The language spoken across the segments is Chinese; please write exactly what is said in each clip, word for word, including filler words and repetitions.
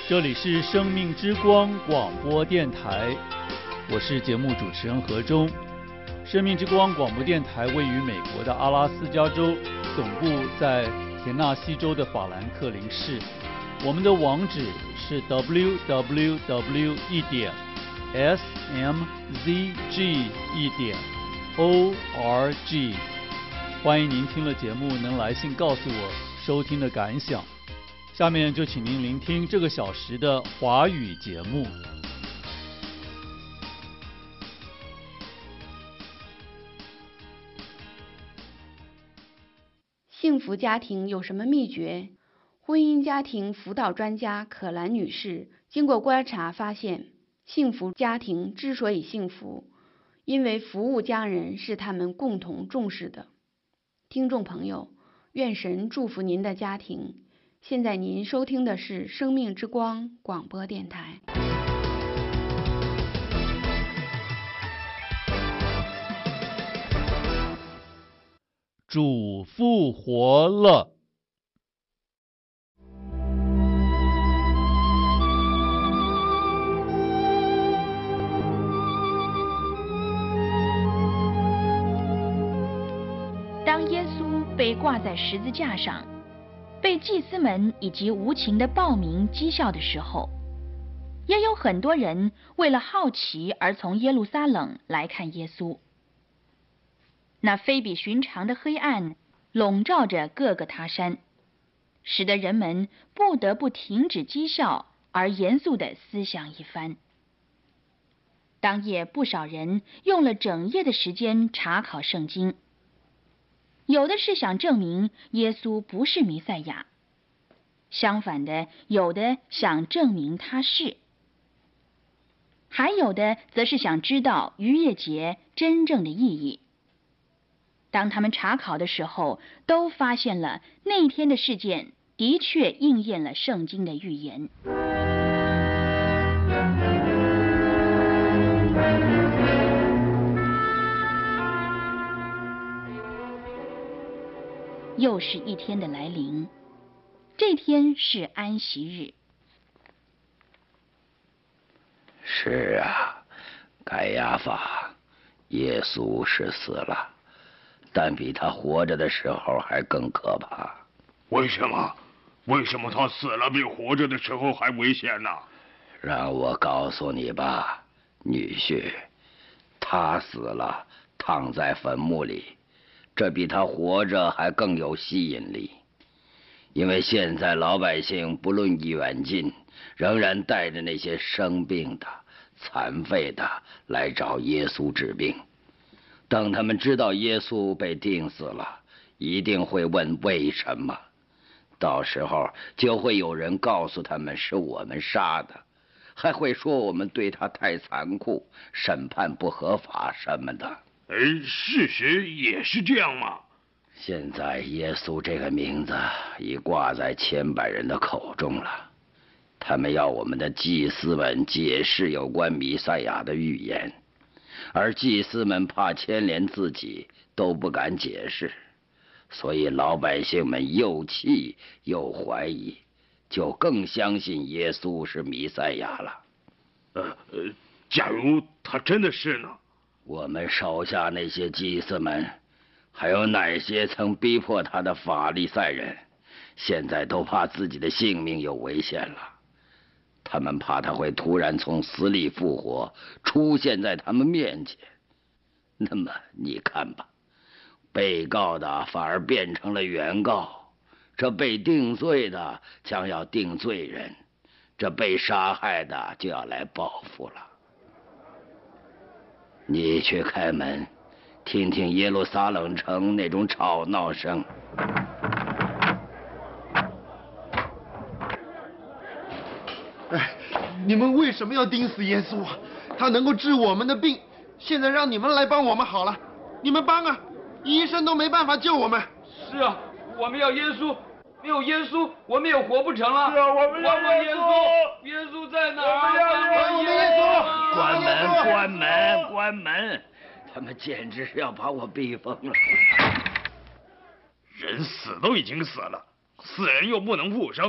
这里是生命之光广播电台，我是节目主持人何忠。生命之光广播电台位于美国的阿拉斯加州，总部在田纳西州的法兰克林市。我们的网址是 double-u double-u double-u 一点 s m z g 一点 o r g。欢迎您听了节目能来信告诉我收听的感想。下面就请您聆听这个小时的华语节目。 幸福家庭有什么秘诀？婚姻家庭辅导专家可兰女士经过观察发现，幸福家庭之所以幸福，因为服务家人是他们共同重视的。听众朋友，愿神祝福您的家庭。现在您收听的是生命之光广播电台。 主复活了。 当耶稣被挂在十字架上，被祭司们以及无情的暴民讥笑的时候，也有很多人为了好奇而从耶路撒冷来看耶稣。那非比寻常的黑暗笼罩着各个他山，使得人们不得不停止讥笑，而严肃地思想一番。当夜不少人用了整夜的时间查考圣经，有的是想证明耶稣不是弥赛亚，相反的，有的想证明他是，还有的则是想知道逾越节真正的意义。当他们查考的时候，都发现了那天的事件的确应验了圣经的预言。又是一天的来临，这天是安息日。 是啊，盖亚法，耶稣是死了，但比他活着的时候还更可怕。 为什么？为什么他死了比活着的时候还危险呢？ 让我告诉你吧，女婿，他死了，躺在坟墓里。这比他活着还更有吸引力，因为现在老百姓不论远近，仍然带着那些生病的、残废的来找耶稣治病。等他们知道耶稣被钉死了，一定会问为什么，到时候就会有人告诉他们是我们杀的，还会说我们对他太残酷，审判不合法什么的。 哎，事实也是这样吗？ 现在耶稣这个名字已挂在千百人的口中了，他们要我们的祭司们解释有关弥赛亚的预言，而祭司们怕牵连自己，都不敢解释，所以老百姓们又气又怀疑，就更相信耶稣是弥赛亚了。 呃呃，假如他真的是呢？ 我们手下那些祭司们，还有哪些曾逼迫他的法利赛人，现在都怕自己的性命有危险了。他们怕他会突然从死里复活，出现在他们面前。那么你看吧，被告的反而变成了原告，这被定罪的将要定罪人，这被杀害的就要来报复了。你去开门，听听耶路撒冷城那种吵闹声。 哎，你们为什么要钉死耶稣啊？他能够治我们的病，现在让你们来帮我们好了，你们帮啊！医生都没办法救我们。 是啊，我们要耶稣，没有耶稣，我们也活不成了。 是啊，我们要耶稣， 耶稣在哪？ 我们要耶稣！ 关门，关门，关门！他们简直是要把我逼疯了。 人死都已经死了，死人又不能复生，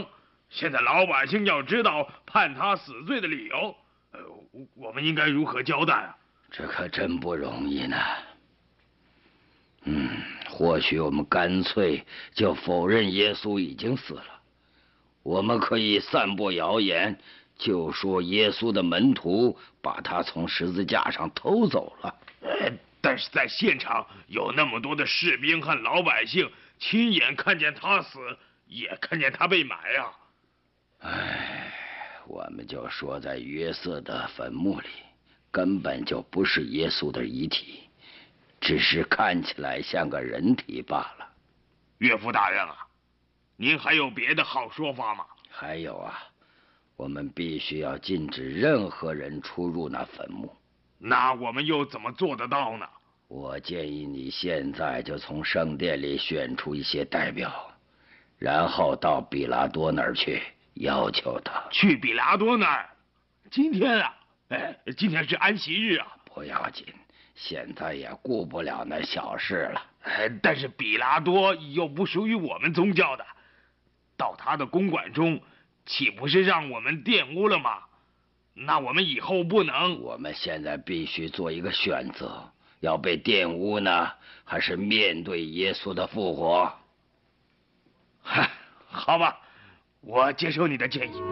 现在老百姓要知道判他死罪的理由，呃，我们应该如何交代啊？ 这可真不容易呢。嗯，或许我们干脆就否认耶稣已经死了。我们可以散播谣言，就说耶稣的门徒把他从十字架上偷走了。 呃，但是在现场有那么多的士兵和老百姓，亲眼看见他死，也看见他被埋啊。 唉，我们就说在约瑟的坟墓里，根本就不是耶稣的遗体，只是看起来像个人体罢了。 岳父大人啊，您还有别的好说法吗？ 还有啊，我们必须要禁止任何人出入那坟墓。 那我们又怎么做得到呢？ 我建议你现在就从圣殿里选出一些代表，然后到比拉多那儿去，要求他去比拉多那儿。今天啊，哎，今天是安息日啊。 不要紧，现在也顾不了那小事了。 哎，但是比拉多又不属于我们宗教的，到他的公馆中，岂不是让我们玷污了吗？那我们以后不能。 我们现在必须做一个选择，要被玷污呢，还是面对耶稣的复活？ 嗨，好吧，我接受你的建议。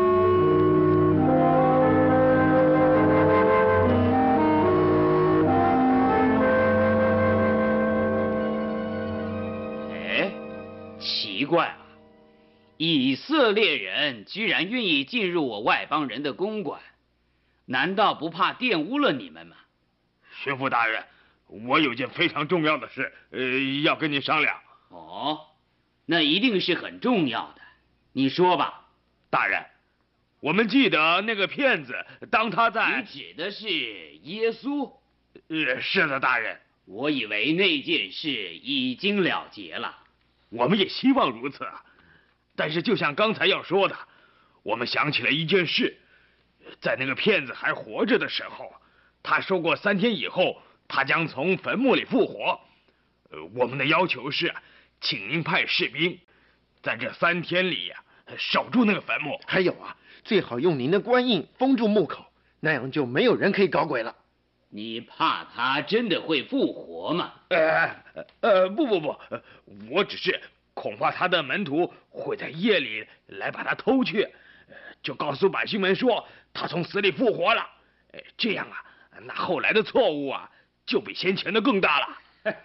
哎，奇怪啊！以色列人居然愿意进入我外邦人的公馆，难道不怕玷污了你们吗？ 巡抚大人，我有件非常重要的事，呃，要跟您商量。 哦，那一定是很重要的，你说吧。 大人，我们记得那个骗子，当他在…… 你指的是耶稣？ 呃，是的，大人。 我以为那件事已经了结了。 我们也希望如此啊。但是就像刚才要说的，我们想起了一件事，在那个骗子还活着的时候，他说过三天以后他将从坟墓里复活。呃，我们的要求是，请您派士兵在这三天里呀、啊、守住那个坟墓。 还有啊，最好用您的官印封住墓口，那样就没有人可以搞鬼了。 你怕他真的会复活吗？ 呃呃，不不不，我只是恐怕他的门徒会在夜里来把他偷去，就告诉百姓们说他从死里复活了。这样啊，那后来的错误啊就比先前的更大了。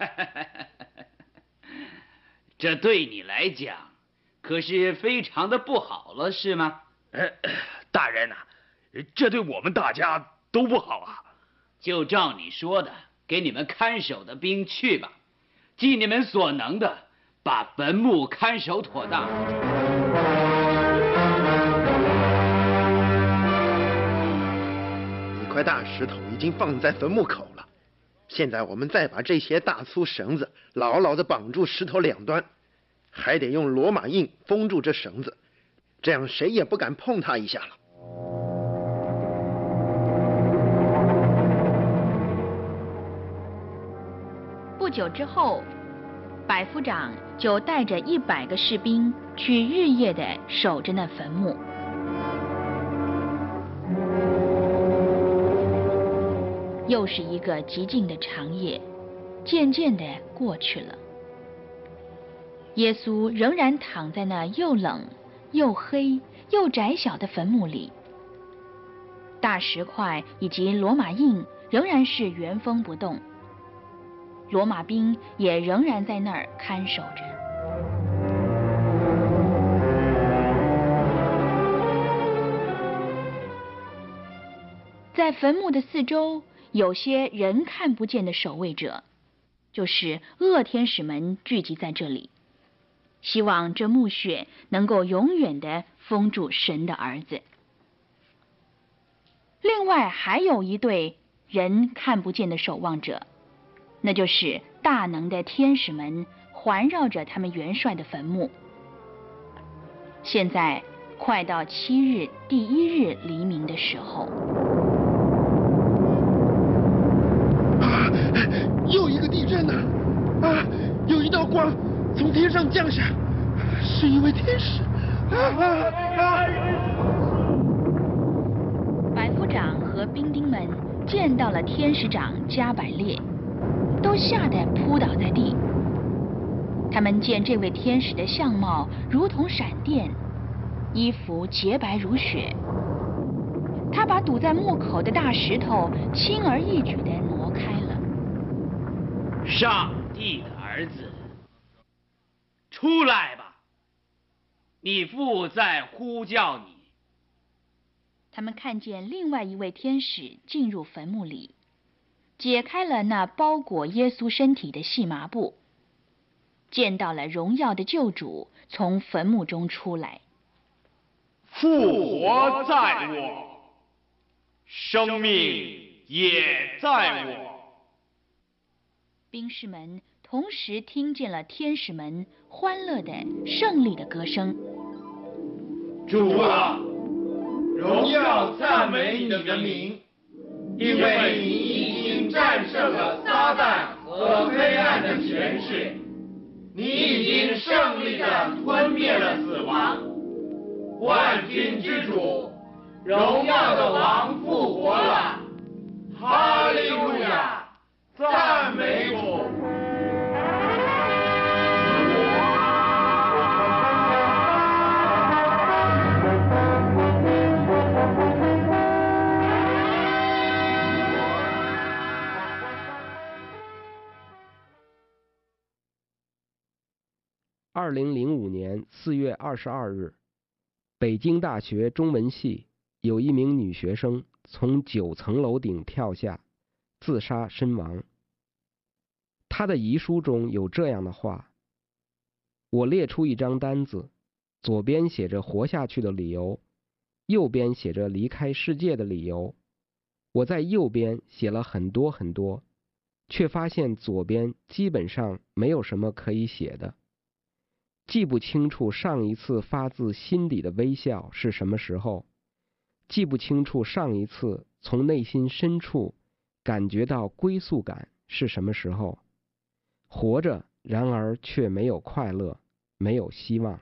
这对你来讲可是非常的不好了，是吗？ 呃，大人呐、啊，这对我们大家都不好啊。 就照你说的，给你们看守的兵去吧，尽你们所能的把坟墓看守妥当。 一块大石头已经放在坟墓口了，现在我们再把这些大粗绳子牢牢地绑住石头两端，还得用罗马印封住这绳子，这样谁也不敢碰它一下了。 不久之后，百夫长就带着一百个士兵去日夜地守着那坟墓。又是一个寂静的长夜，渐渐地过去了。耶稣仍然躺在那又冷又黑又窄小的坟墓里，大石块以及罗马印仍然是原封不动。罗马兵也仍然在那儿看守着。在坟墓的四周，有些人看不见的守卫者，就是恶天使们聚集在这里，希望这墓穴能够永远地封住神的儿子。另外还有一对人看不见的守望者，那就是大能的天使们环绕着他们元帅的坟墓。现在快到七日第一日黎明的时候， 啊，又一个地震呢！啊，有一道光从天上降下，是一位天使， 百夫长和兵丁们见到了天使长加百列，都吓得扑倒在地。他们见这位天使的相貌如同闪电，衣服洁白如雪。他把堵在墓口的大石头轻而易举地挪开了。 上帝的儿子，出来吧！你父在呼叫你。 他们看见另外一位天使进入坟墓里，解开了那包裹耶稣身体的细麻布，见到了荣耀的救主从坟墓中出来。 复活在我，生命也在我。 兵士们同时听见了天使们欢乐的胜利的歌声。 主啊，荣耀赞美你的名，因为你已经战胜了撒旦和黑暗的权势，你已经胜利地吞灭了死亡。万军之主，荣耀的王复活了！哈利路亚，赞美主！ 二零零五年四月二十二日，北京大学中文系有一名女学生从九层楼顶跳下，自杀身亡。她的遗书中有这样的话：我列出一张单子，左边写着活下去的理由，右边写着离开世界的理由。我在右边写了很多很多，却发现左边基本上没有什么可以写的。记不清楚上一次发自心底的微笑是什么时候，记不清楚上一次从内心深处感觉到归宿感是什么时候。活着，然而却没有快乐，没有希望。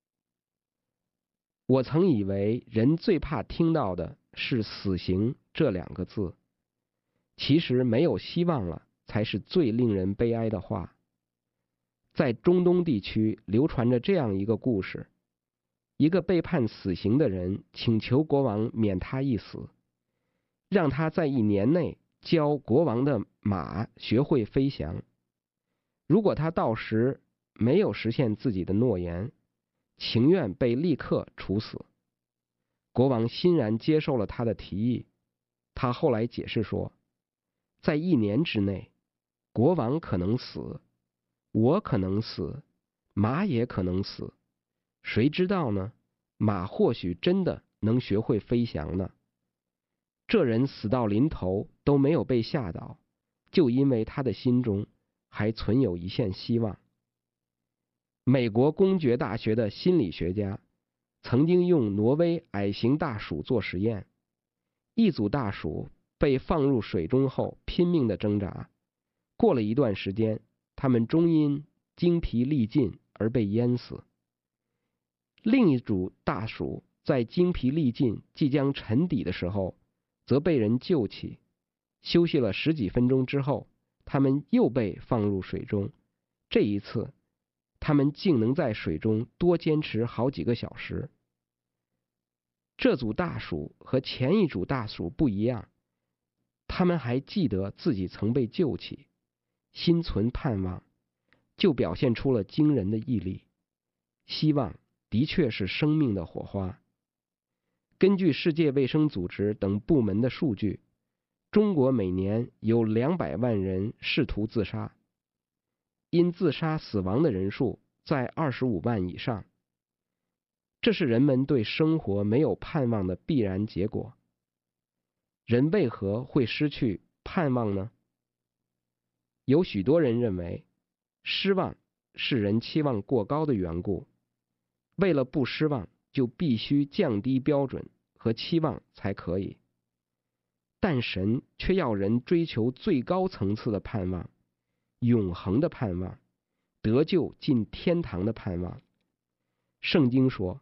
我曾以为人最怕听到的是死刑这两个字，其实没有希望了才是最令人悲哀的话。在中东地区流传着这样一个故事：一个被判死刑的人请求国王免他一死，让他在一年内教国王的马学会飞翔。如果他到时没有实现自己的诺言，情愿被立刻处死。国王欣然接受了他的提议。他后来解释说，在一年之内，国王可能死，我可能死，马也可能死，谁知道呢？马或许真的能学会飞翔呢。这人死到临头都没有被吓倒，就因为他的心中还存有一线希望。美国公爵大学的心理学家曾经用挪威矮形大鼠做实验，一组大鼠被放入水中后拼命地挣扎，过了一段时间，它们终因精疲力尽而被淹死。另一组大鼠在精疲力尽即将沉底的时候，则被人救起，休息了十几分钟之后，它们又被放入水中。这一次，它们竟能在水中多坚持好几个小时。这组大鼠和前一组大鼠不一样，它们还记得自己曾被救起，心存盼望，就表现出了惊人的毅力。希望的确是生命的火花。根据世界卫生组织等部门的数据，中国每年有两百万人试图自杀，因自杀死亡的人数在二十五万以上。这是人们对生活没有盼望的必然结果。人为何会失去盼望呢？有许多人认为，失望是人期望过高的缘故，为了不失望，就必须降低标准和期望才可以。但神却要人追求最高层次的盼望，永恒的盼望，得救进天堂的盼望。圣经说，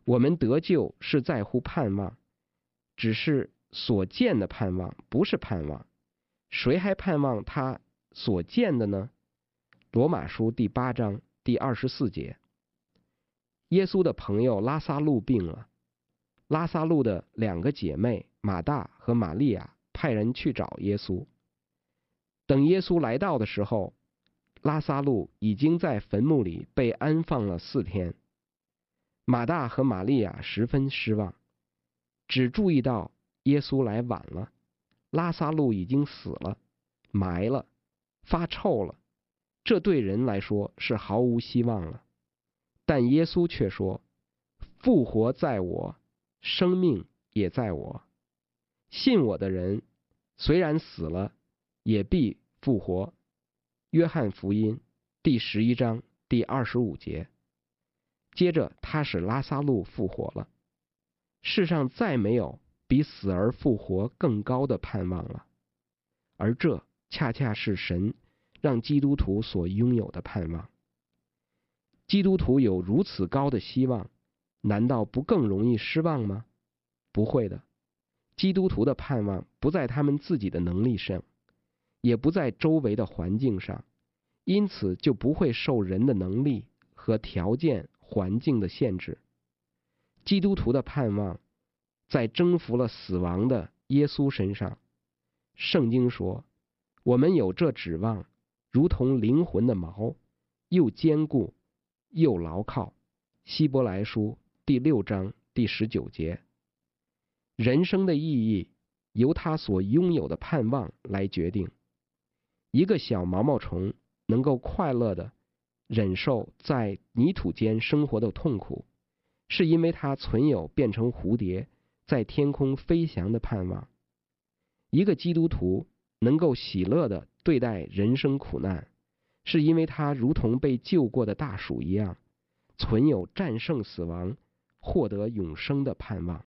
我们得救是在乎盼望，只是所见的盼望，不是盼望。谁还盼望他所见的呢？罗马书第八章第二十四节。耶稣的朋友拉撒路病了，拉撒路的两个姐妹马大和玛利亚派人去找耶稣。等耶稣来到的时候，拉撒路已经在坟墓里被安放了四天。马大和玛利亚十分失望，只注意到耶稣来晚了，拉撒路已经死了，埋了，发臭了，这对人来说是毫无希望了。但耶稣却说，复活在我，生命也在我。信我的人，虽然死了，也必复活。约翰福音第十一章第二十五节。接着他使拉撒路复活了。世上再没有比死而复活更高的盼望了，而这恰恰是神让基督徒所拥有的盼望。基督徒有如此高的希望，难道不更容易失望吗？不会的。基督徒的盼望不在他们自己的能力上，也不在周围的环境上，因此就不会受人的能力和条件环境的限制。基督徒的盼望在征服了死亡的耶稣身上。圣经说，我们有这指望，如同灵魂的锚，又坚固又牢靠。希伯来书第六章第十九节。人生的意义由他所拥有的盼望来决定。一个小毛毛虫能够快乐地忍受在泥土间生活的痛苦，是因为它存有变成蝴蝶在天空飞翔的盼望。一个基督徒能够喜乐地对待人生苦难，是因为他如同被救过的大鼠一样，存有战胜死亡、获得永生的盼望。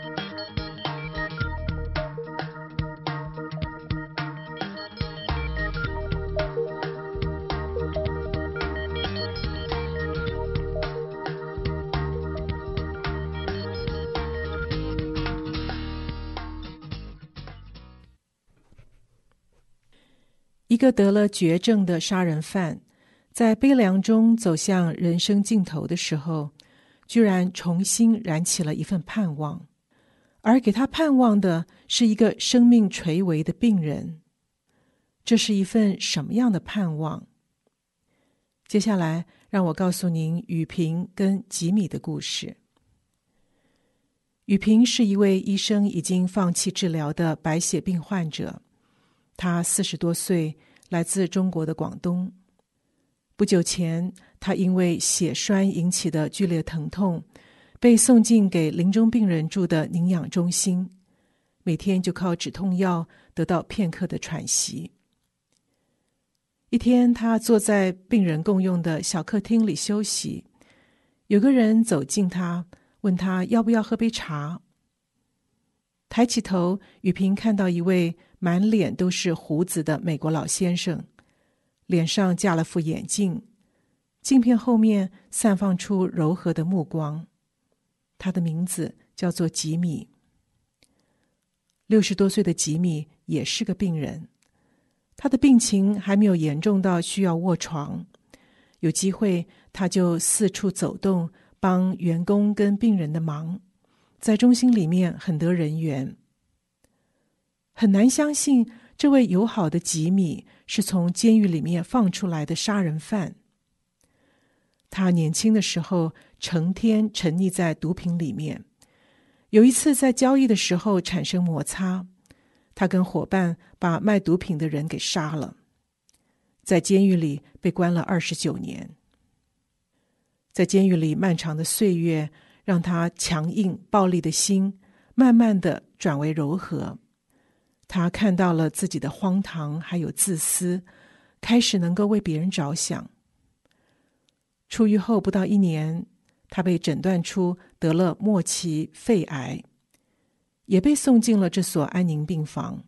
一个得了绝症的杀人犯，在悲凉中走向人生尽头的时候，居然重新燃起了一份盼望，而给他盼望的是一个生命垂危的病人。这是一份什么样的盼望？接下来让我告诉您雨萍跟吉米的故事。雨萍是一位医生已经放弃治疗的白血病患者，他四十多岁，来自中国的广东。不久前，他因为血栓引起的剧烈疼痛，被送进给临终病人住的宁养中心，每天就靠止痛药得到片刻的喘息。一天，他坐在病人共用的小客厅里休息，有个人走近他，问他要不要喝杯茶。抬起头，雨萍看到一位满脸都是胡子的美国老先生，脸上架了副眼镜，镜片后面散放出柔和的目光。他的名字叫做吉米。六十多岁的吉米也是个病人，他的病情还没有严重到需要卧床，有机会他就四处走动，帮员工跟病人的忙，在中心里面很得人缘。很难相信这位友好的吉米是从监狱里面放出来的杀人犯。他年轻的时候成天沉溺在毒品里面，有一次在交易的时候产生摩擦，他跟伙伴把卖毒品的人给杀了，在监狱里被关了二十九年。在监狱里漫长的岁月，让他强硬暴力的心慢慢的转为柔和。他看到了自己的荒唐还有自私，开始能够为别人着想。出狱后不到一年，他被诊断出得了末期肺癌，也被送进了这所安宁病房。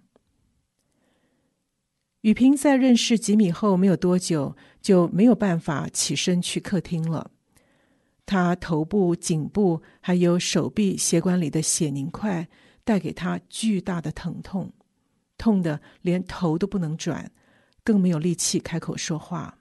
雨萍在认识吉米后没有多久，就没有办法起身去客厅了。 他头部、颈部还有手臂血管里的血凝块带给他巨大的疼痛，痛得连头都不能转，更没有力气开口说话。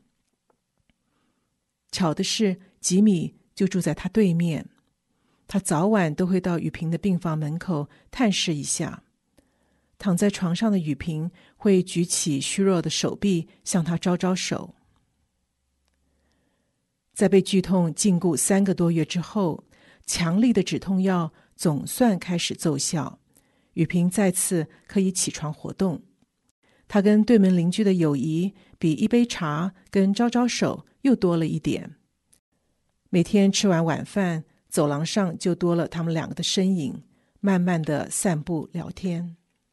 巧的是，吉米就住在他对面，他早晚都会到雨萍的病房门口探视一下。躺在床上的雨萍会举起虚弱的手臂向他招招手。在被剧痛禁锢三个多月之后，强力的止痛药总算开始奏效，雨萍再次可以起床活动。她跟对门邻居的友谊比一杯茶跟招招手又多了一点。每天吃完晚饭，走廊上就多了他们两个的身影，慢慢的散步聊天。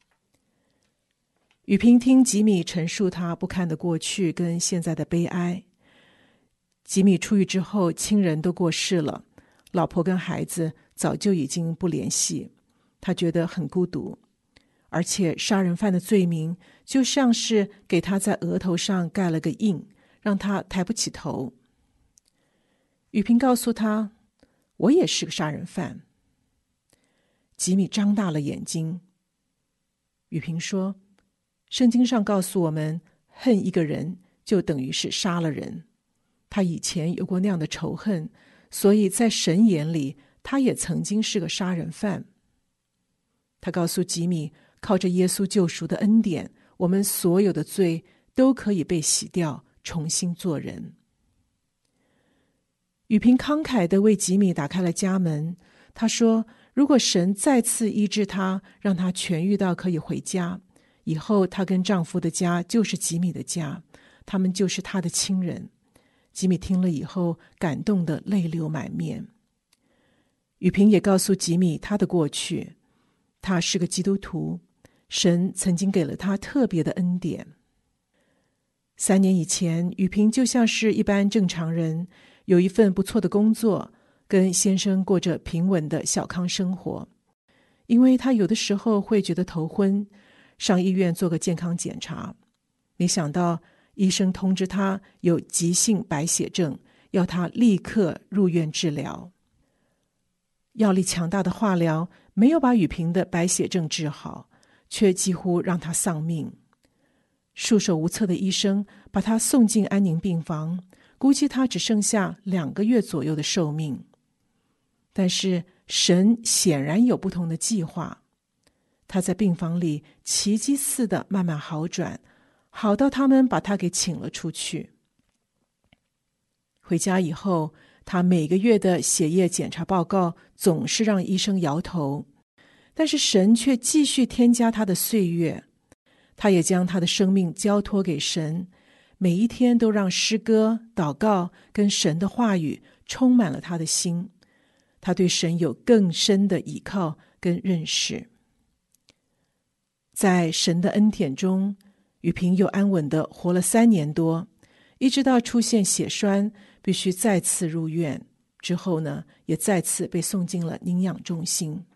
雨萍听吉米陈述他不堪的过去跟现在的悲哀。吉米出狱之后，亲人都过世了，老婆跟孩子早就已经不联系，他觉得很孤独，而且杀人犯的罪名就像是给他在额头上盖了个印，让他抬不起头。雨萍告诉他，我也是个杀人犯。吉米张大了眼睛。雨萍说，圣经上告诉我们，恨一个人就等于是杀了人。他以前有过那样的仇恨，所以在神眼里，他也曾经是个杀人犯。他告诉吉米，靠着耶稣救赎的恩典，我们所有的罪都可以被洗掉，重新做人。雨萍慷慨地为吉米打开了家门。他说，如果神再次医治他，让他痊愈到可以回家，以后她跟丈夫的家就是吉米的家，他们就是他的亲人。吉米听了以后，感动得泪流满面。雨萍也告诉吉米他的过去，他是个基督徒，神曾经给了他特别的恩典。三年以前，雨萍就像是一般正常人，有一份不错的工作，跟先生过着平稳的小康生活。因为他有的时候会觉得头昏，上医院做个健康检查，没想到医生通知他有急性白血症，要他立刻入院治疗。药力强大的化疗没有把雨萍的白血症治好，却几乎让他丧命。束手无策的医生把他送进安宁病房，估计他只剩下两个月左右的寿命。但是神显然有不同的计划，他在病房里奇迹似的慢慢好转，好到他们把他给请了出去。回家以后，他每个月的血液检查报告总是让医生摇头，但是神却继续添加他的岁月。他也将他的生命交托给神，每一天都让诗歌、祷告跟神的话语充满了他的心。他对神有更深的倚靠跟认识。在神的恩典中，雨萍又安稳地活了三年多，一直到出现血栓，必须再次入院。之后呢，也再次被送进了宁养中心。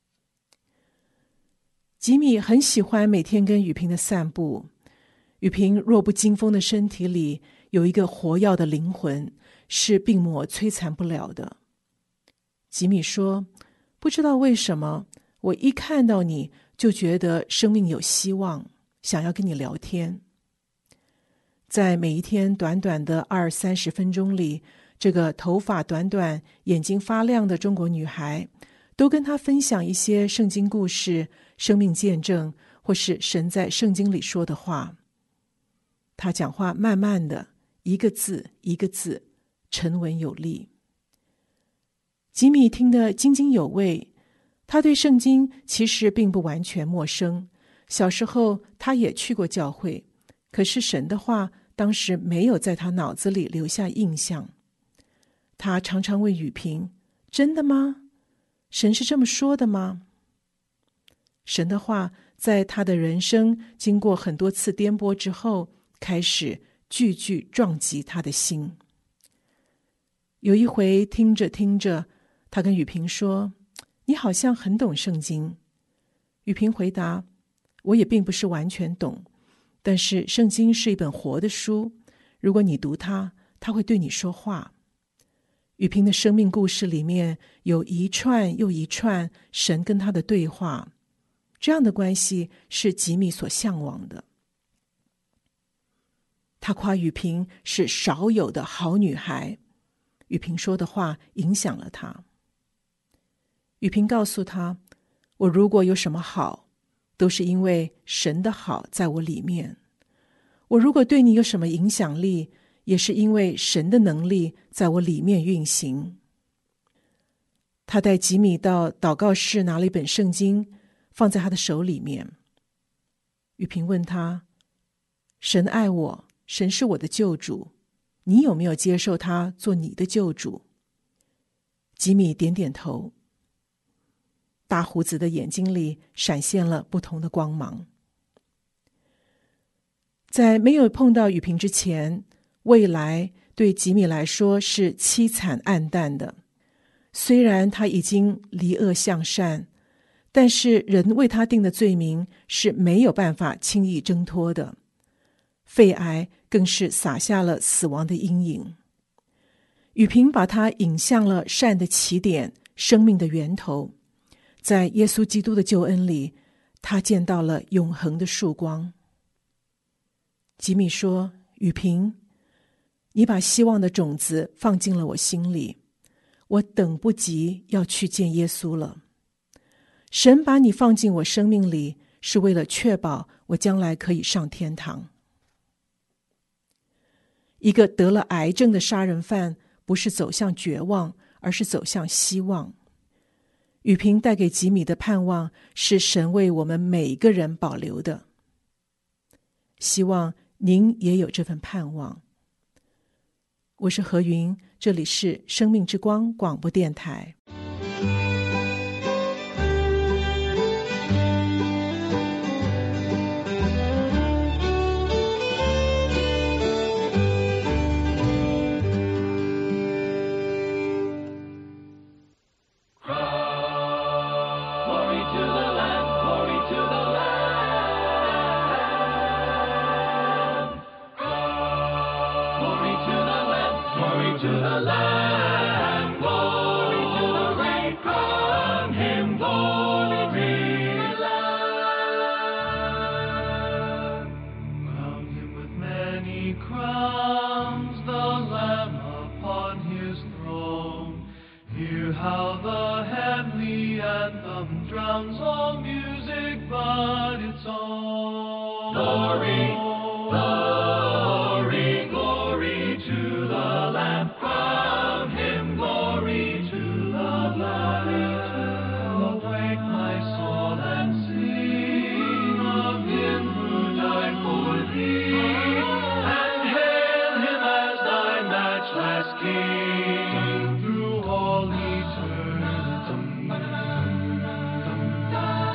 吉米很喜欢每天跟雨萍的散步。雨萍弱不禁风的身体里有一个活跃的灵魂，是病魔摧残不了的。吉米说，不知道为什么，我一看到你就觉得生命有希望，想要跟你聊天。在每一天短短的二三十分钟里，这个头发短短、眼睛发亮的中国女孩都跟他分享一些圣经故事、生命见证，或是神在圣经里说的话。他讲话慢慢的，一个字一个字，沉稳有力。吉米听得津津有味，他对圣经其实并不完全陌生。小时候他也去过教会，可是神的话当时没有在他脑子里留下印象。他常常问雨萍，真的吗？神是这么说的吗？神的话在他的人生经过很多次颠簸之后，开始句句撞击他的心。有一回听着听着，他跟雨萍说，你好像很懂圣经。雨萍回答，我也并不是完全懂，但是圣经是一本活的书，如果你读它，它会对你说话。 雨萍的生命故事里面有一串又一串神跟他的对话，这样的关系是吉米所向往的。他夸雨萍是少有的好女孩，雨萍说的话影响了他。雨萍告诉他，我如果有什么好，都是因为神的好在我里面。我如果对你有什么影响力，也是因为神的能力在我里面运行。他带吉米到祷告室拿了一本圣经，放在他的手里面。雨萍问他，神爱我，神是我的救主，你有没有接受他做你的救主？吉米点点头，大胡子的眼睛里闪现了不同的光芒。在没有碰到雨萍之前，未来对吉米来说是凄惨暗淡的。虽然他已经离恶向善，但是人为他定的罪名是没有办法轻易挣脱的。肺癌更是撒下了死亡的阴影。雨萍把他引向了善的起点，生命的源头。在耶稣基督的救恩里，他见到了永恒的曙光。吉米说，雨萍，你把希望的种子放进了我心里，我等不及要去见耶稣了。神把你放进我生命里，是为了确保我将来可以上天堂。一个得了癌症的杀人犯，不是走向绝望，而是走向希望。雨萍带给吉米的盼望，是神为我们每一个人保留的。希望您也有这份盼望。我是何云，这里是生命之光广播电台。 King through all eternity.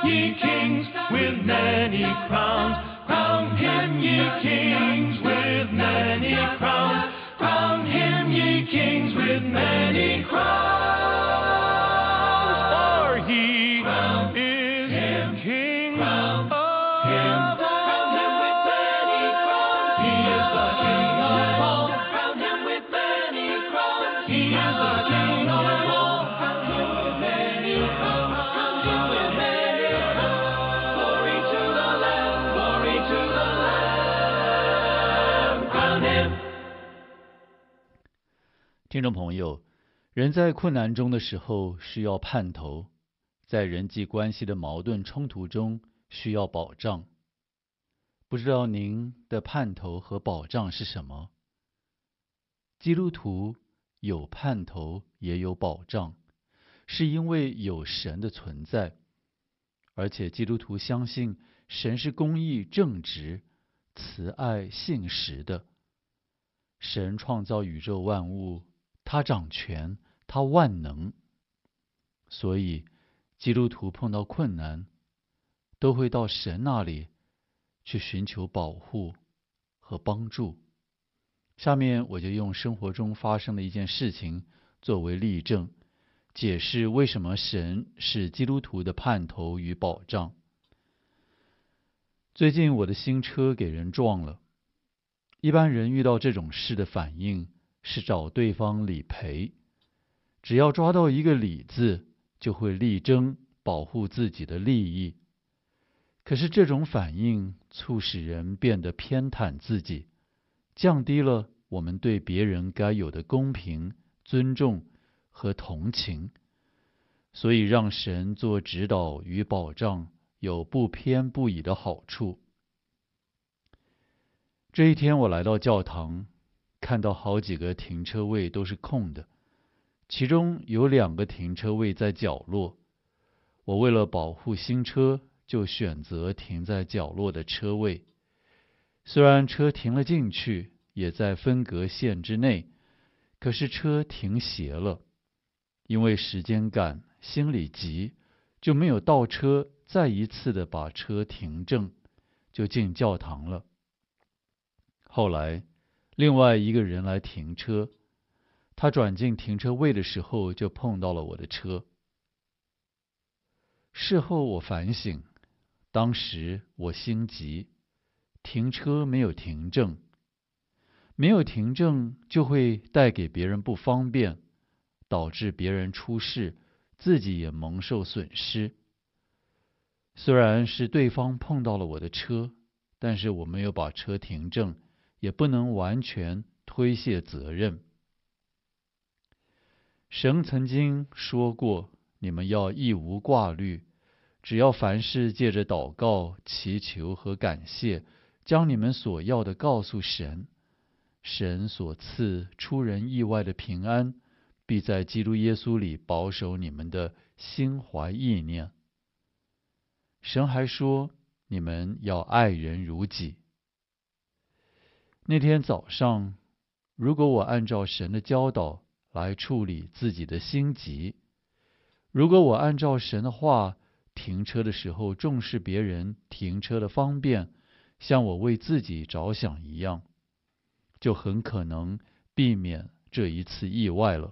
ye kings, with many crowns. Crown him, ye kings, with many crowns. Crown him, ye kings, with many crowns. For he is King of him. Crown him with many crowns. He is the King of all. Crown him with many crowns. He is the King of all. Crown him with many crowns. Crown him with many crowns. Glory to the Lamb. Glory to the Lamb. Crown him. 听众朋友，人在困难中的时候需要盼头，在人际关系的矛盾冲突中需要保障。不知道您的盼头和保障是什么？基督徒有盼头也有保障，是因为有神的存在，而且基督徒相信神是公义、正直、慈爱、信实的。神创造宇宙万物，他掌权，他万能，所以基督徒碰到困难，都会到神那里去寻求保护和帮助。下面我就用生活中发生的一件事情作为例证，解释为什么神是基督徒的盼头与保障。最近我的新车给人撞了，一般人遇到这种事的反应是找对方理赔，只要抓到一个理字，就会力争保护自己的利益。可是这种反应促使人变得偏袒自己，降低了我们对别人该有的公平、尊重和同情，所以让神做指导与保障有不偏不倚的好处。这一天我来到教堂，看到好几个停车位都是空的，其中有两个停车位在角落。我为了保护新车，就选择停在角落的车位。虽然车停了进去，也在分隔线之内，可是车停斜了。因为时间赶，心里急，就没有倒车，再一次的把车停正，就进教堂了。后来另外一个人来停车，他转进停车位的时候就碰到了我的车。事后我反省，当时我心急，停车没有停正，没有停正就会带给别人不方便，导致别人出事，自己也蒙受损失。虽然是对方碰到了我的车，但是我没有把车停正，也不能完全推卸责任。神曾经说过，你们要一无挂虑，只要凡事借着祷告、祈求和感谢，将你们所要的告诉神，神所赐出人意外的平安，必在基督耶稣里保守你们的心怀意念。神还说，你们要爱人如己。那天早上，如果我按照神的教导来处理自己的心急，如果我按照神的话，停车的时候重视别人停车的方便，像我为自己着想一样，就很可能避免这一次意外了。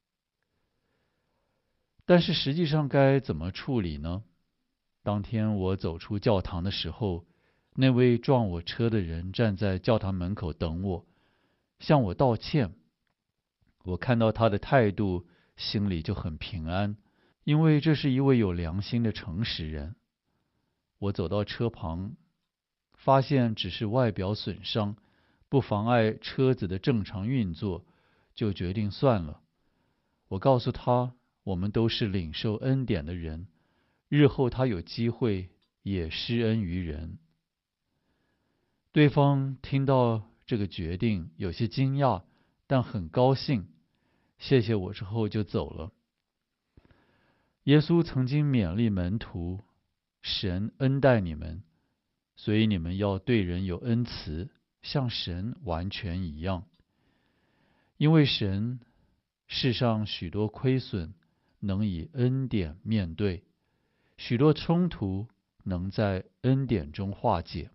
但是实际上该怎么处理呢？当天我走出教堂的时候，那位撞我车的人站在教堂门口等我，向我道歉。我看到他的态度，心里就很平安，因为这是一位有良心的诚实人。我走到车旁，发现只是外表损伤，不妨碍车子的正常运作，就决定算了。我告诉他，我们都是领受恩典的人，日后他有机会也施恩于人。对方听到这个决定有些惊讶，但很高兴，谢谢我之后就走了。耶稣曾经勉励门徒，神恩待你们，所以你们要对人有恩慈，像神完全一样。因为神世上许多亏损能以恩典面对， 许多冲突能在恩典中化解。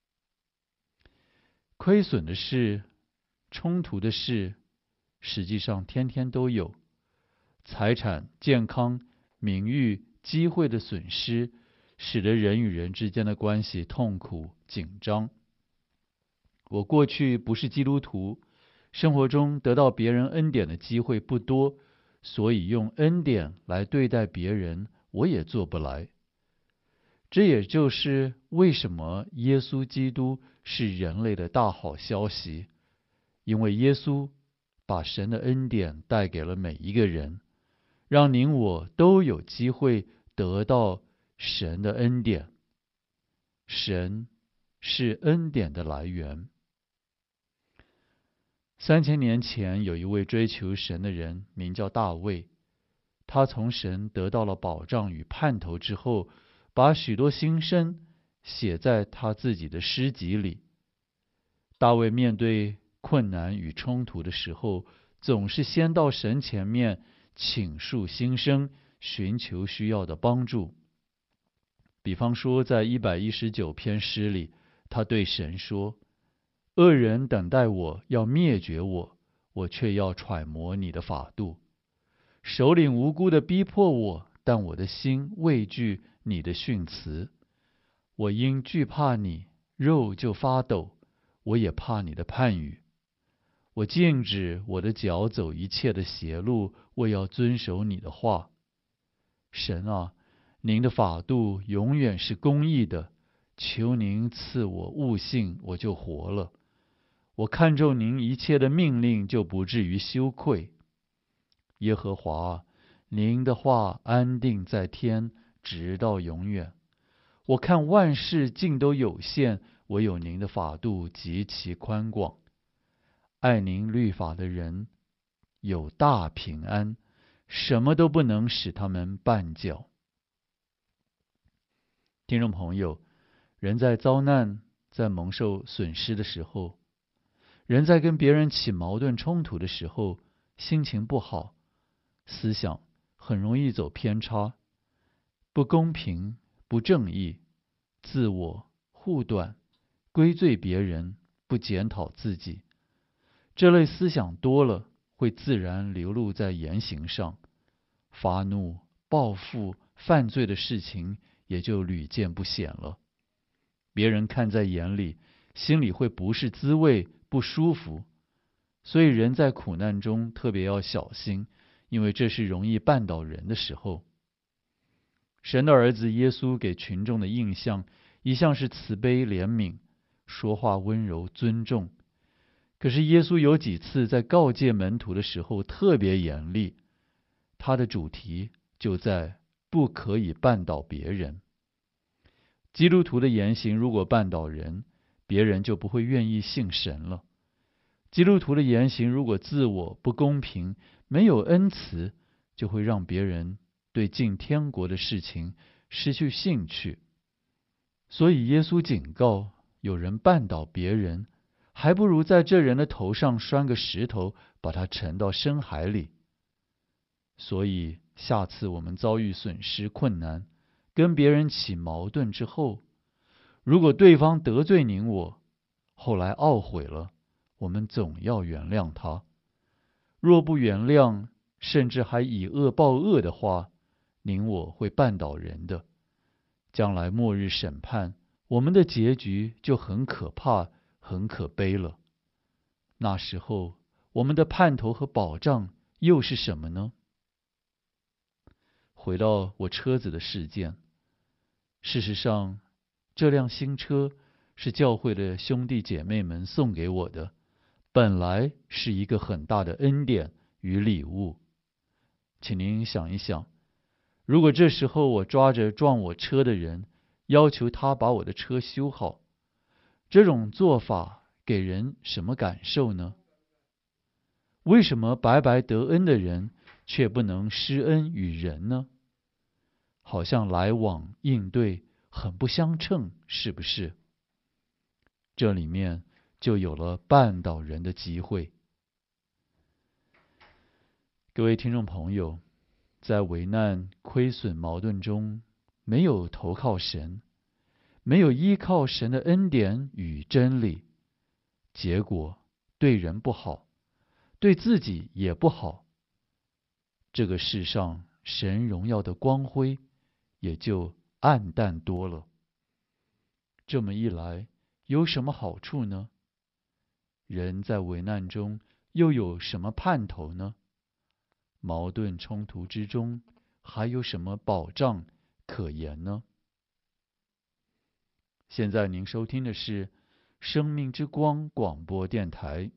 亏损的事、冲突的事，实际上天天都有。财产、健康、名誉、机会的损失，使得人与人之间的关系痛苦紧张。我过去不是基督徒，生活中得到别人恩典的机会不多，所以用恩典来对待别人，我也做不来。这也就是为什么耶稣基督是人类的大好消息，因为耶稣把神的恩典带给了每一个人，让您我都有机会得到神的恩典。神是恩典的来源。三千年前，有一位追求神的人，名叫大卫。他从神得到了保障与盼头之后，把许多心声写在他自己的诗集里。大卫面对困难与冲突的时候，总是先到神前面倾诉心声，寻求需要的帮助。比方说，在一百一十九篇诗里，他对神说：恶人等待我，要灭绝我，我却要揣摩你的法度。首领无辜地逼迫我，但我的心畏惧你的训词。我因惧怕你，肉就发抖，我也怕你的判语。我禁止我的脚走一切的邪路，我要遵守你的话。神啊，您的法度永远是公义的，求您赐我悟性，我就活了。我看重您一切的命令，就不至于羞愧。耶和华，您的话安定在天，直到永远。我看万事尽都有限，唯有您的法度极其宽广。爱您律法的人有大平安，什么都不能使他们绊脚。听众朋友，人在遭难、在蒙受损失的时候，人在跟别人起矛盾冲突的时候，心情不好，思想很容易走偏差，不公平、不正义，自我护短，归罪别人，不检讨自己。这类思想多了，会自然流露在言行上，发怒、报复、犯罪的事情也就屡见不鲜了。别人看在眼里，心里会不是滋味，不舒服。所以人在苦难中特别要小心，因为这是容易绊倒人的时候。神的儿子耶稣给群众的印象一向是慈悲怜悯，说话温柔尊重。可是耶稣有几次在告诫门徒的时候特别严厉，他的主题就在不可以绊倒别人。基督徒的言行如果绊倒人，别人就不会愿意信神了。基督徒的言行如果自我不公平，没有恩慈，就会让别人对进天国的事情失去兴趣。所以耶稣警告，有人绊倒别人，还不如在这人的头上拴个石头，把他沉到深海里。所以下次我们遭遇损失困难，跟别人起矛盾之后，如果对方得罪您我，后来懊悔了，我们总要原谅他。若不原谅，甚至还以恶报恶的话，您我会绊倒人的。将来末日审判，我们的结局就很可怕，很可悲了。那时候，我们的盼头和保障又是什么呢？回到我车子的事件，事实上，这辆新车是教会的兄弟姐妹们送给我的，本来是一个很大的恩典与礼物。请您想一想，如果这时候我抓着撞我车的人，要求他把我的车修好，这种做法给人什么感受呢？为什么白白得恩的人却不能施恩于人呢？好像来往应对很不相称，是不是？这里面就有了绊倒人的机会。各位听众朋友，在危难、亏损、矛盾中， 没有投靠神，没有依靠神的恩典与真理，结果对人不好，对自己也不好，这个世上神荣耀的光辉也就暗淡多了。这么一来，有什么好处呢？人在危难中又有什么盼头呢？矛盾冲突之中，还有什么保障可言呢？现在您收听的是生命之光广播电台。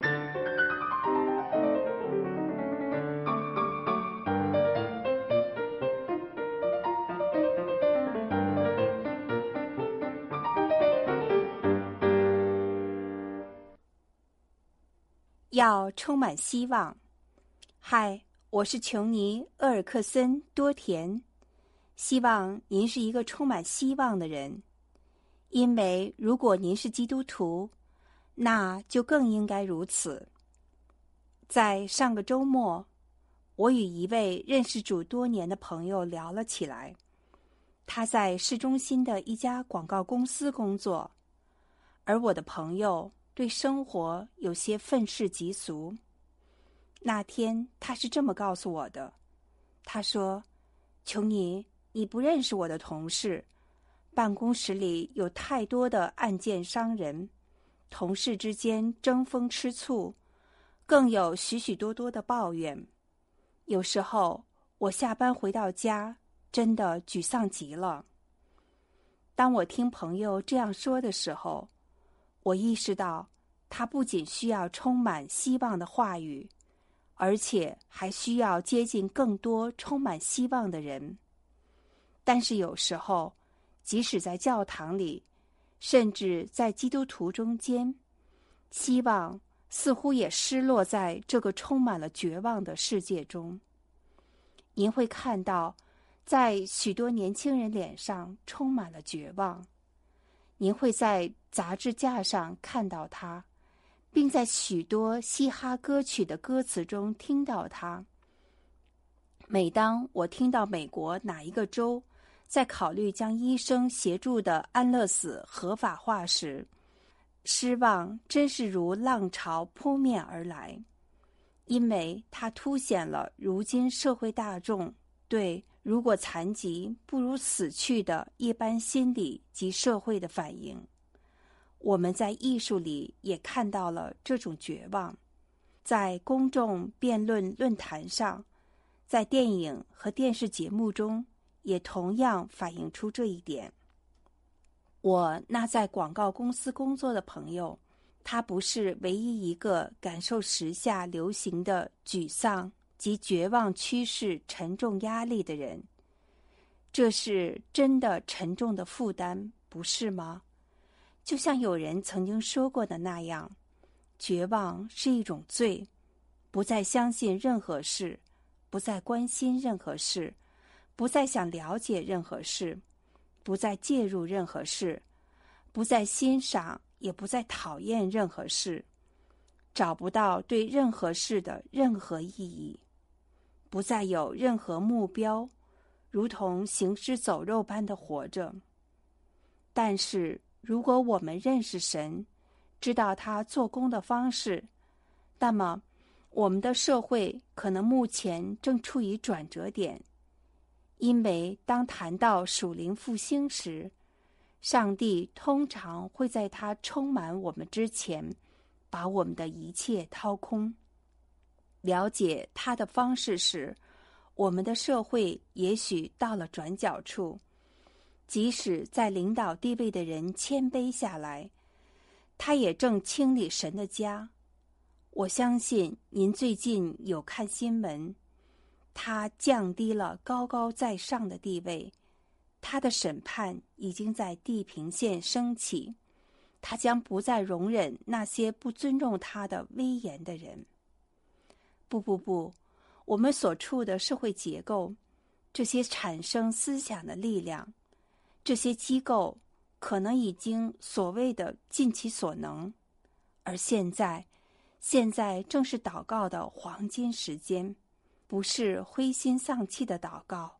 要充满希望。嗨，我是琼尼·厄尔克森·多田，希望您是一个充满希望的人，因为如果您是基督徒，那就更应该如此。在上个周末，我与一位认识主多年的朋友聊了起来。他在市中心的一家广告公司工作，而我的朋友对生活有些愤世嫉俗。那天他是这么告诉我的，他说：琼尼，你不认识我的同事，办公室里有太多的暗箭伤人，同事之间争风吃醋，更有许许多多的抱怨。有时候我下班回到家，真的沮丧极了。当我听朋友这样说的时候，我意识到他不仅需要充满希望的话语，而且还需要接近更多充满希望的人。但是有时候，即使在教堂里，甚至在基督徒中间，希望似乎也失落在这个充满了绝望的世界中。您会看到，在许多年轻人脸上充满了绝望。您会在杂志架上看到它，并在许多嘻哈歌曲的歌词中听到它。每当我听到美国哪一个州在考虑将医生协助的安乐死合法化时，失望真是如浪潮扑面而来，因为它凸显了如今社会大众对如果残疾不如死去的一般心理及社会的反应。我们在艺术里也看到了这种绝望，在公众辩论论坛上，在电影和电视节目中也同样反映出这一点。我那在广告公司工作的朋友，他不是唯一一个感受时下流行的沮丧及绝望趋势沉重压力的人。这是真的沉重的负担，不是吗？就像有人曾经说过的那样，绝望是一种罪，不再相信任何事，不再关心任何事，不再想了解任何事，不再介入任何事，不再欣赏，也不再讨厌任何事，找不到对任何事的任何意义，不再有任何目标，如同行尸走肉般的活着。但是如果我们认识神，知道他做工的方式，那么我们的社会可能目前正处于转折点。因为当谈到属灵复兴时，上帝通常会在他充满我们之前，把我们的一切掏空。了解他的方式时，我们的社会也许到了转角处。即使在领导地位的人谦卑下来，他也正清理神的家。我相信您最近有看新闻，他降低了高高在上的地位，他的审判已经在地平线升起，他将不再容忍那些不尊重他的威严的人。不不不，我们所处的社会结构，这些产生思想的力量，这些机构可能已经所谓的尽其所能，而现在，现在正是祷告的黄金时间，不是灰心丧气的祷告，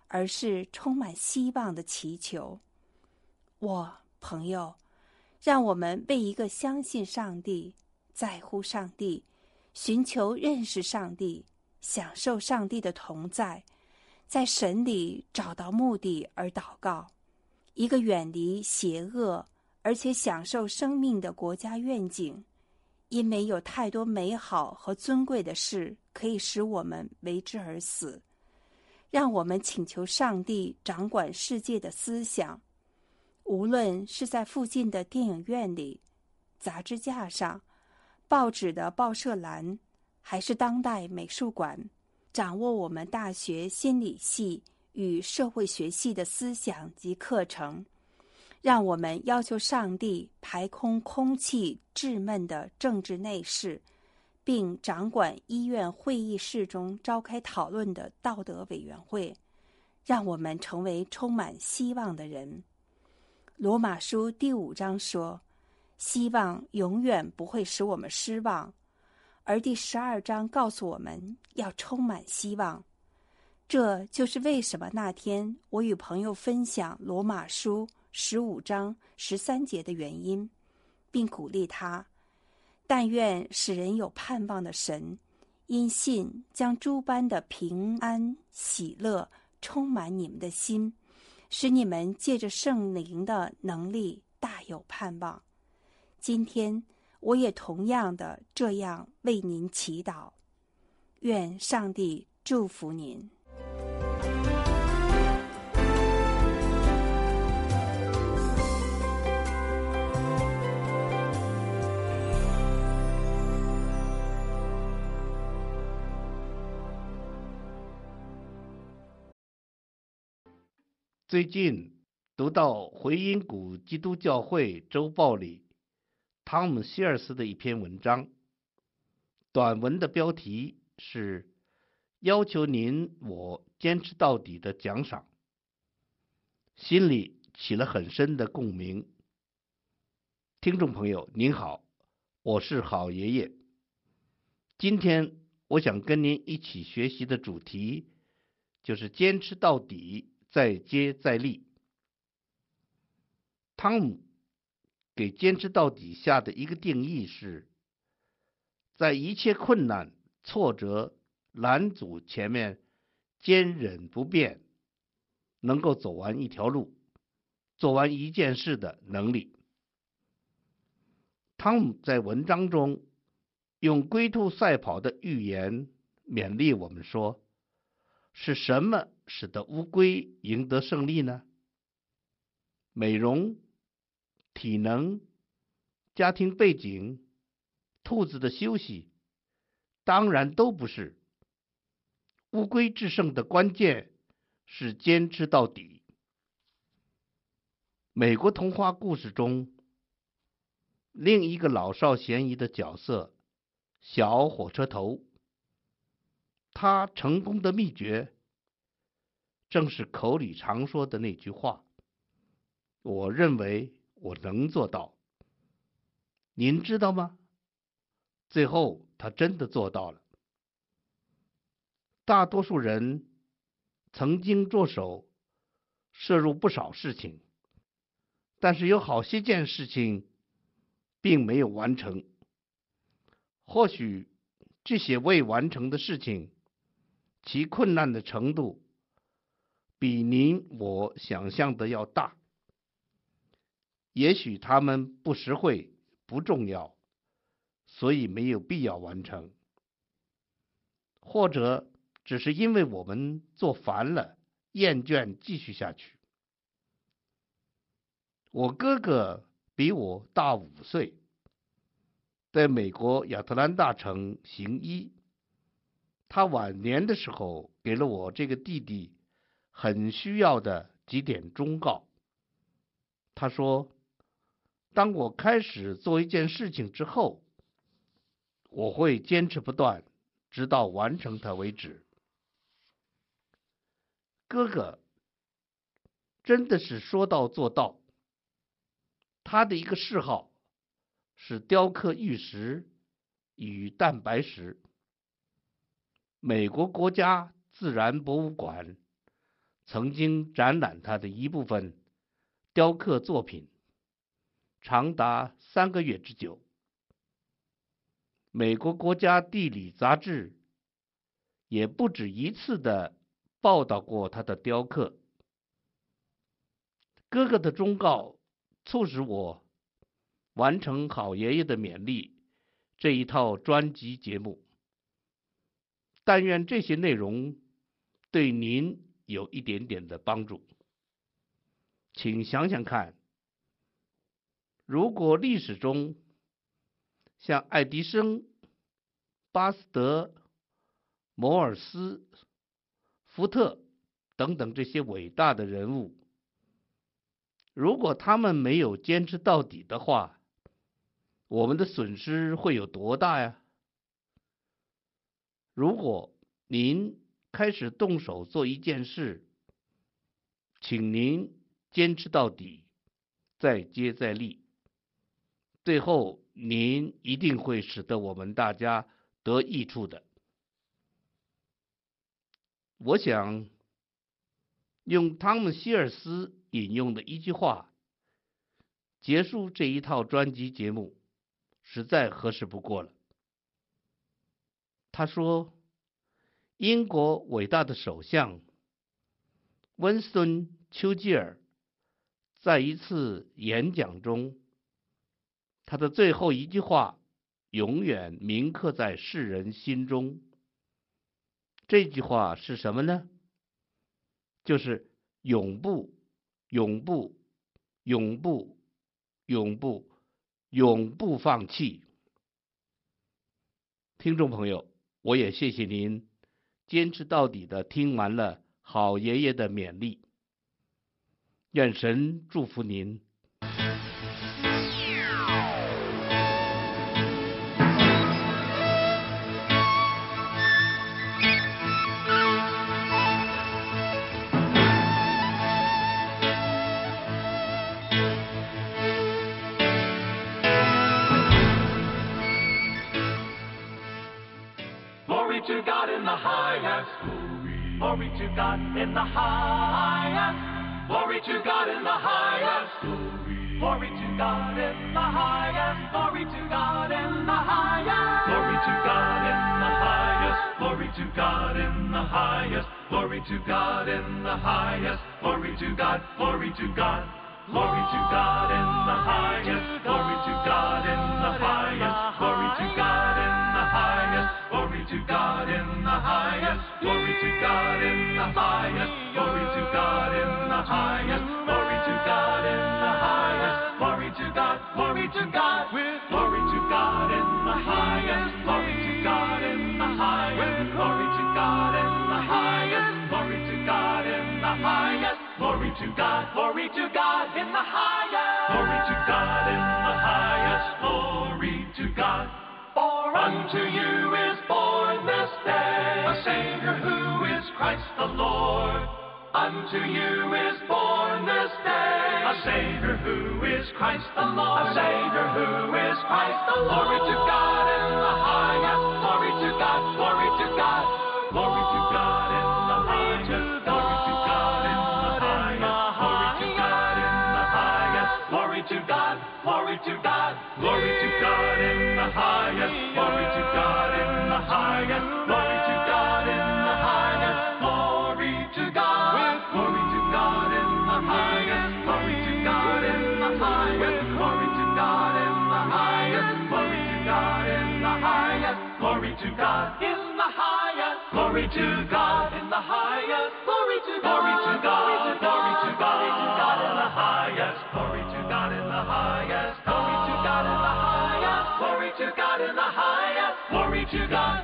而是充满希望的祈求。我朋友，让我们为一个相信上帝、在乎上帝、寻求认识上帝、享受上帝的同在，在神里找到目的而祷告，一个远离邪恶而且享受生命的国家愿景。因为有太多美好和尊贵的事可以使我们为之而死，让我们请求上帝掌管世界的思想，无论是在附近的电影院里、杂志架上、报纸的报社栏，还是当代美术馆，掌握我们大学心理系与社会学系的思想及课程，让我们要求上帝排空空气稚闷的政治内事，并掌管医院会议室中召开讨论的道德委员会，让我们成为充满希望的人。罗马书第五章说，希望永远不会使我们失望，而第十二章告诉我们要充满希望。这就是为什么那天我与朋友分享罗马书十五章十三节的原因，并鼓励他，但愿使人有盼望的神，因信将诸般的平安喜乐充满你们的心，使你们借着圣灵的能力大有盼望。今天我也同样的这样为您祈祷，愿上帝祝福您。 最近读到回音谷基督教会周报里汤姆·希尔斯的一篇文章，短文的标题是要求您我坚持到底的奖赏，心里起了很深的共鸣。听众朋友您好，我是好爷爷。今天我想跟您一起学习的主题就是坚持到底，再接再厉。汤姆给坚持到底下的一个定义是，在一切困难、挫折、拦阻前面坚忍不变，能够走完一条路、做完一件事的能力。汤姆在文章中用龟兔赛跑的寓言勉励我们说，是什么使得乌龟赢得胜利呢？美容、体能、家庭背景、兔子的休息，当然都不是。乌龟制胜的关键是坚持到底。美国童话故事中，另一个老少咸宜的角色小火车头，他成功的秘诀正是口里常说的那句话，我认为我能做到。您知道吗？最后他真的做到了。大多数人曾经着手涉入不少事情，但是有好些件事情并没有完成。或许这些未完成的事情，其困难的程度比您我想象的要大。也许他们不实惠、不重要，所以没有必要完成。或者只是因为我们做烦了，厌倦继续下去。我哥哥比我大五岁，在美国亚特兰大城行医。他晚年的时候给了我这个弟弟很需要的几点忠告。他说，当我开始做一件事情之后，我会坚持不断，直到完成它为止。哥哥真的是说到做到。他的一个嗜好是雕刻玉石与蛋白石。美国国家自然博物馆曾经展览他的一部分雕刻作品，长达三个月之久。美国国家地理杂志也不止一次地报道过他的雕刻。哥哥的忠告促使我完成好爷爷的勉励这一套专辑节目。但愿这些内容对您有一点点的帮助。请想想看，如果历史中像爱迪生、巴斯德、摩尔斯、福特等等这些伟大的人物，如果他们没有坚持到底的话，我们的损失会有多大呀？如果您开始动手做一件事，请您坚持到底，再接再厉，最后您一定会使得我们大家得益处的。我想用汤姆·希尔斯引用的一句话结束这一套专辑节目，实在合适不过了。他说，英国伟大的首相温斯顿·丘吉尔在一次演讲中，他的最后一句话永远铭刻在世人心中。这句话是什么呢？就是永不、永不、永不、永不、永不放弃。听众朋友，我也谢谢您坚持到底的听完了好爷爷的勉励，愿神祝福您。 Glory to God in the highest. Glory to God in the highest. Glory to God in the highest. Glory to God in the highest. Glory to God in the highest. Glory to God in the highest. Glory to God in the highest. Glory to God in the highest. Glory to God. Glory to God. Glory to God in the highest. Glory to God in the highest. Glory to God in the highest. Glory to God in the highest. Glory to God in the highest. Glory to God in the highest. Glory to God in the highest. Glory to God. Glory to God. Glory to God in the highest. Glory to God in the highest. Glory to God in the highest. Glory to God in the highest. Glory to God. Glory to God in the highest. Glory to God in the highest. Glory to God. For unto you is born this day a Savior who is Christ the Lord. Unto you is born this day a Savior who is Christ the Lord. A Savior who is Christ the Lord. Glory to God in the highest. Glory to God. Glory to God. Glory to God in the highest. Glory to God in the highest. Glory to God in the highest. Glory to God. Glory to God. Glory to God in the highest. Glory to God in the highest. Glory to God in the highest. Glory to God. Glory to God in the highest. Glory to God in the highest. Glory to God in the highest. Glory to God in the highest. Glory to God in the highest. Glory to God in the highest. Glory to God. Glory to God. Glory to God in the highest. Glory to God in the highest. Glory to God in the highest. Glory to God in the highest. Glory to God.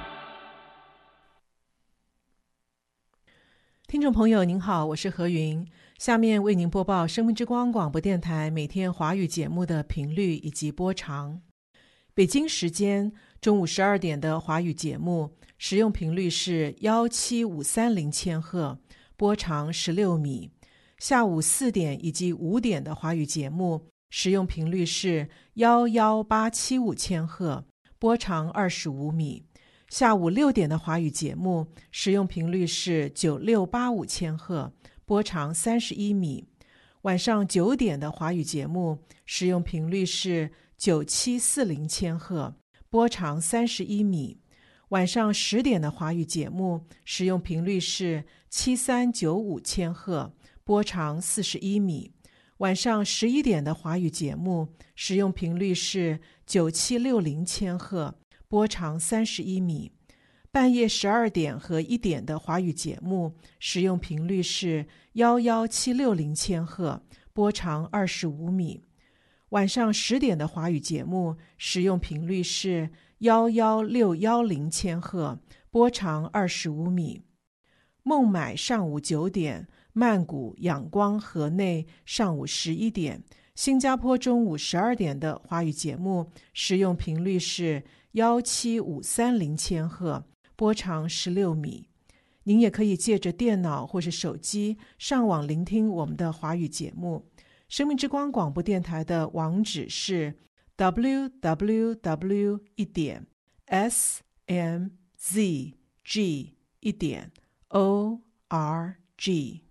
听众朋友您好，我是何云，下面为您播报生命之光广播电台每天华语节目的频率以及播长。北京时间中午十二点的华语节目使用频率是一七五三零千赫，波长十六米。下午四点以及五点的华语节目使用频率是一一八七五千赫，波长二十五米。下午六点的华语节目使用频率是九六八五千赫，波波长三十一米。晚上九点的华语节目使用频率是九七四零千赫，波长三十一米。晚上十点的华语节目使用频率是七三九五千赫，波长四十一米。晚上十一点的华语节目使用频率是九七六零千赫，波长三十一米。半夜十二点和一点的华语节目使用频率是一一七六零千赫，波长二十五米。晚上十点的华语节目使用频率是一一六一零千赫，波长二十五米。孟买上午九点，曼谷、仰光、河内上午十一点，新加坡中午十二点的华语节目使用频率是一七五三零千赫，波长十六米。您也可以借着电脑或是手机上网聆听我们的华语节目。生命之光广播电台的网址是 double-u double-u double-u 一点 s m z g 一点 o r g。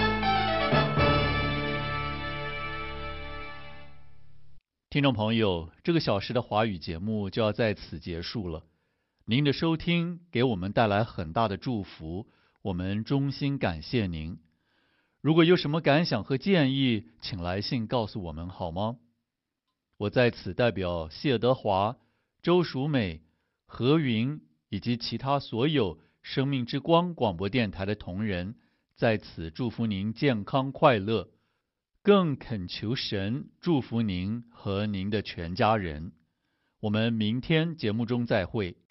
听众朋友，这个小时的华语节目就要在此结束了。您的收听给我们带来很大的祝福，我们衷心感谢您。如果有什么感想和建议，请来信告诉我们好吗？我在此代表谢德华、周淑美、何云以及其他所有生命之光广播电台的同仁，在此祝福您健康快乐，更恳求神祝福您和您的全家人。我们明天节目中再会。